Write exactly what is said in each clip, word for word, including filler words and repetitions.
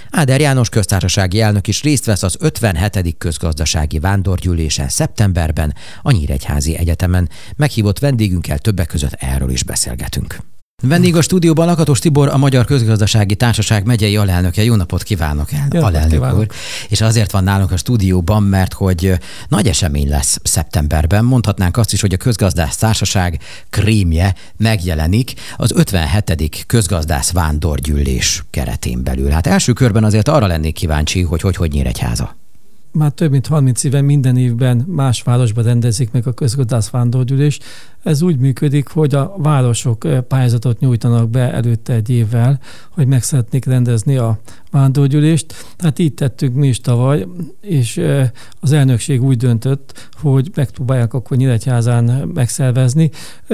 Áder János köztársasági elnök is részt vesz az ötvenhetedik közgazdasági vándorgyűlésen szeptemberben a Nyíregyházi Egyetemen. Meghívott vendégünkkel többek között erről is beszélgetünk. Vendég a stúdióban Lakatos Tibor, a Magyar Közgazdasági Társaság megyei alelnöke. Jó napot kívánok, el, Jó alelnök kívánok. úr! És azért van nálunk a stúdióban, mert hogy nagy esemény lesz szeptemberben. Mondhatnánk azt is, hogy a Közgazdász Társaság krémje megjelenik az ötvenhetedik közgazdász vándorgyűlés keretén belül. Hát első körben azért arra lennék kíváncsi, hogy hogy, hogy Nyíregyháza. Már több mint harminc éve minden évben más városban rendezik meg a közgazdász vándorgyűlést. Ez úgy működik, hogy a városok pályázatot nyújtanak be előtte egy évvel, hogy meg szeretnék rendezni a vándorgyűlést. Hát így tettünk mi is tavaly, és az elnökség úgy döntött, hogy megpróbálják akkor Nyíregyházán megszervezni.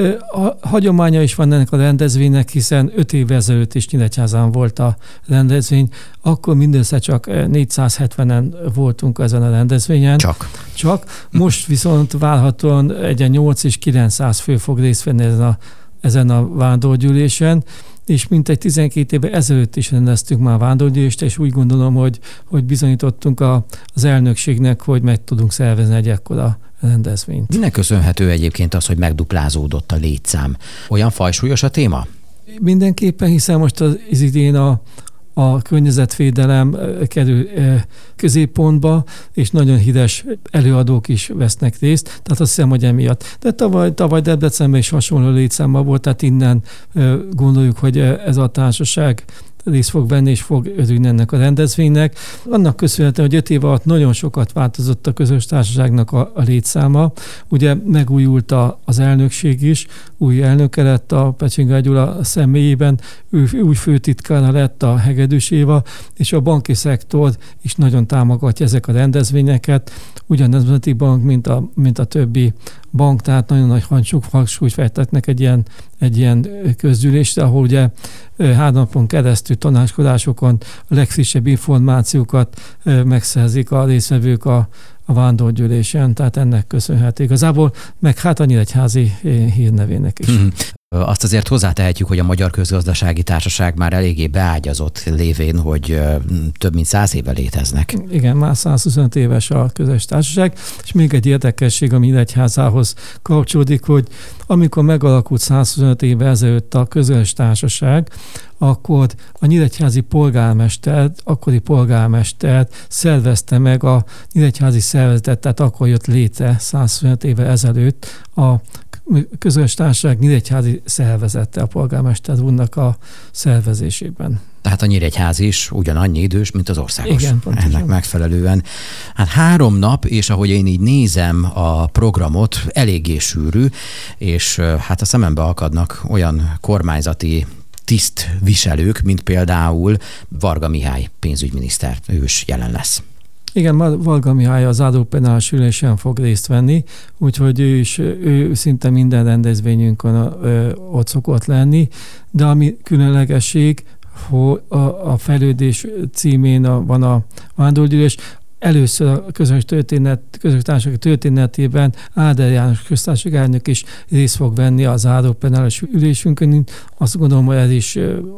A hagyománya is van ennek a rendezvénynek, hiszen öt évvel ezelőtt is Nyíregyházán volt a rendezvény, akkor mindössze csak négyszázhetvenen voltunk ezen a rendezvényen. Csak. Csak. Most viszont várhatóan egy nyolc és kilencszáz fő fog részt venni ezen a, ezen a vándorgyűlésen, és mintegy tizenkét éve ezelőtt is rendeztünk már vándorgyűlést, és úgy gondolom, hogy, hogy bizonyítottunk a, az elnökségnek, hogy meg tudunk szervezni egy ekkora rendezvényt. Minek köszönhető egyébként az, hogy megduplázódott a létszám? Olyan fajsúlyos a téma? Mindenképpen, hiszen most az idén a a környezetvédelem kerül középpontba, és nagyon híres előadók is vesznek részt, tehát azt hiszem, hogy emiatt. De tavaly, tavaly Debrecenben is hasonló létszámban volt, tehát innen gondoljuk, hogy ez a társaság részt fog venni, és fog örülni ennek a rendezvénynek. Annak köszönhetően, hogy öt év alatt nagyon sokat változott a közös társaságnak a, a létszáma. Ugye megújult a, az elnökség is, új elnöke lett a Pecsinger Gyula személyében, ő új főtitkára lett a Hegedűs Éva, és a banki szektor is nagyon támogatja ezek a rendezvényeket. Ugyan a Nemzeti Bank, mint a, mint a többi bank, tehát nagyon nagy hangsúlyt fektetnek egy ilyen, egy ilyen közgyűlésre, ahol ugye három napon keresztül tanácskozásokon a legfrissebb információkat megszerzik a résztvevők a, a vándorgyűlésen, tehát ennek köszönhető igazából, meg hát a Nyíregyházi hírnevének is. Mm-hmm. Azt azért hozzátehetjük, hogy a Magyar Közgazdasági Társaság már eléggé beágyazott lévén, hogy több mint száz éve léteznek. Igen, már százhuszonöt éves a közös társaság, és még egy érdekesség, ami Nyíregyházához kapcsolódik, hogy amikor megalakult százhuszonöt éve ezelőtt a közös társaság, akkor a nyíregyházi polgármester, akkori polgármester szervezte meg a nyíregyházi szervezetet, tehát akkor jött létre százhuszonöt éve ezelőtt a közös társaság nyíregyházi szervezete a polgármester úrnak a szervezésében. Tehát a Nyíregyház is ugyanannyi idős, mint az országos. Igen, pontosan. Ennek megfelelően. Hát három nap, és ahogy én így nézem a programot, eléggé sűrű, és hát a szemembe akadnak olyan kormányzati tisztviselők, mint például Varga Mihály pénzügyminiszter, ő is jelen lesz. Igen, Varga Mihály az zárópenás ülésen fog részt venni, úgyhogy ő is ő szinte minden rendezvényünkön ott szokott lenni, de ami különlegesség, hogy a, a fejlődés címén a, van a vándorgyűlés. Először a közös történet, közös társaság történetében Áder János köztársasági elnök is részt fog venni a zárópenás ülésünkön. Azt gondolom, hogy ez is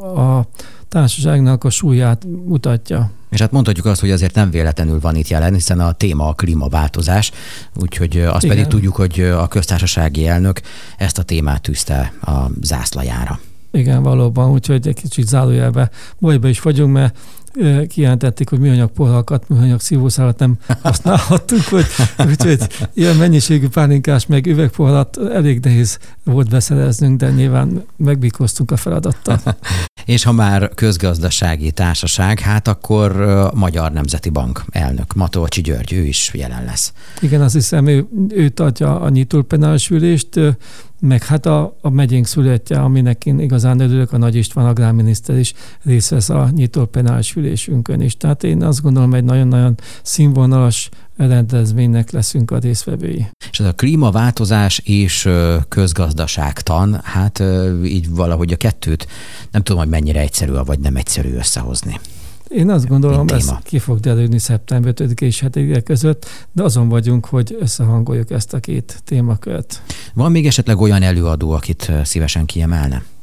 a társaságnak a súlyát mutatja. És hát mondhatjuk azt, hogy azért nem véletlenül van itt jelen, hiszen a téma a klímaváltozás, úgyhogy azt Igen. pedig tudjuk, hogy a köztársasági elnök ezt a témát tűzte a zászlajára. Igen, valóban, úgyhogy egy kicsit zárójelbe bajba is vagyunk, mert kijelentették, hogy műanyag poharakat, műanyag szívószálat nem használhattunk, hogy, úgyhogy ilyen mennyiségű pálinkás meg üvegpoharat elég nehéz volt beszereznünk, de nyilván megbírkoztunk a feladattal. És ha már közgazdasági társaság, hát akkor Magyar Nemzeti Bank elnök Matolcsy György, ő is jelen lesz. Igen, azt hiszem, ő, ő tartja a nyitó plenáris ülést, meg hát a, a megyénk szülöttje, aminek én igazán örülök, a Nagy István agrárminiszter is részt vesz a nyitó plenáris ülésünkön is. Tehát én azt gondolom, egy nagyon-nagyon színvonalas rendezvénynek leszünk a résztvevői. És ez a klímaváltozás és közgazdaságtan, hát így valahogy a kettőt nem tudom, hogy mennyire egyszerű, vagy nem egyszerű összehozni. Én azt gondolom, ez ki fog derülni szeptember ötödike és hetedike között, de azon vagyunk, hogy összehangoljuk ezt a két témakört. Van még esetleg olyan előadó, akit szívesen kiemelne?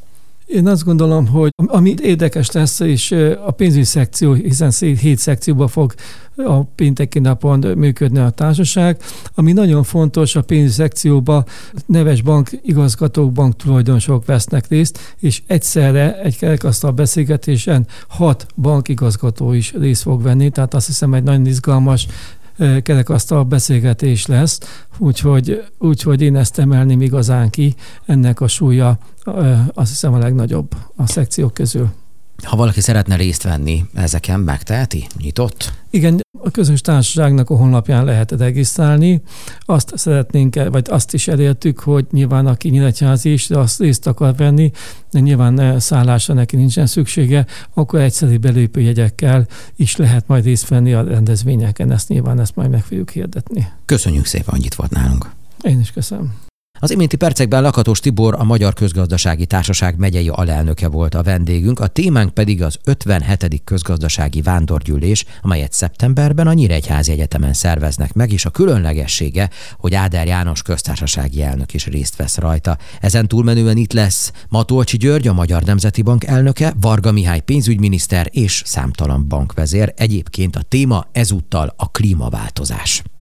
Én azt gondolom, hogy ami érdekes lesz, és a pénzügyi szekció, hiszen hét szekcióban fog a pénteki napon működni a társaság, ami nagyon fontos, a pénzügyi szekcióban neves bankigazgatók, banktulajdonosok vesznek részt, és egyszerre egy kerekasztal beszélgetésen hat bankigazgató is részt fog venni, tehát azt hiszem egy nagyon izgalmas kerekasztal beszélgetés lesz, úgyhogy, úgyhogy én ezt emelném igazán ki, ennek a súlya azt hiszem a legnagyobb a szekciók közül. Ha valaki szeretne részt venni, ezeken megteheti? Nyitott? Igen, a közös társaságnak a honlapján lehet regisztrálni. Azt szeretnénk, vagy azt is elértük, hogy nyilván aki nyíregyházi is, de azt részt akar venni, de nyilván szállásra neki nincsen szüksége, akkor egyszerű belépőjegyekkel is lehet majd részt venni a rendezvényeken. Ezt nyilván ezt majd meg fogjuk hirdetni. Köszönjük szépen, hogy itt volt nálunk. Én is köszönöm. Az iménti percekben Lakatos Tibor, a Magyar Közgazdasági Társaság megyei alelnöke volt a vendégünk, a témánk pedig az ötvenhetedik közgazdasági vándorgyűlés, amelyet szeptemberben a Nyíregyházi Egyetemen szerveznek meg, és a különlegessége, hogy Áder János köztársasági elnök is részt vesz rajta. Ezen túlmenően itt lesz Matolcsy György, a Magyar Nemzeti Bank elnöke, Varga Mihály pénzügyminiszter és számtalan bankvezér. Egyébként a téma ezúttal a klímaváltozás.